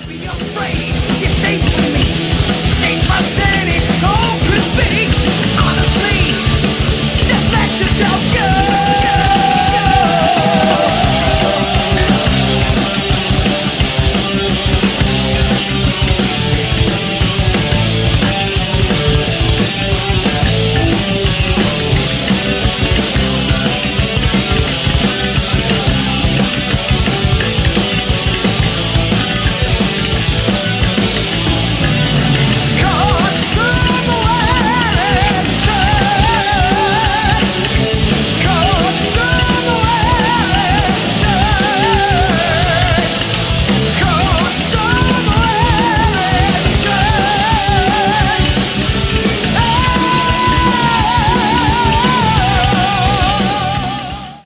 Be afraid, you're safe with me. Safe, I'm saying it's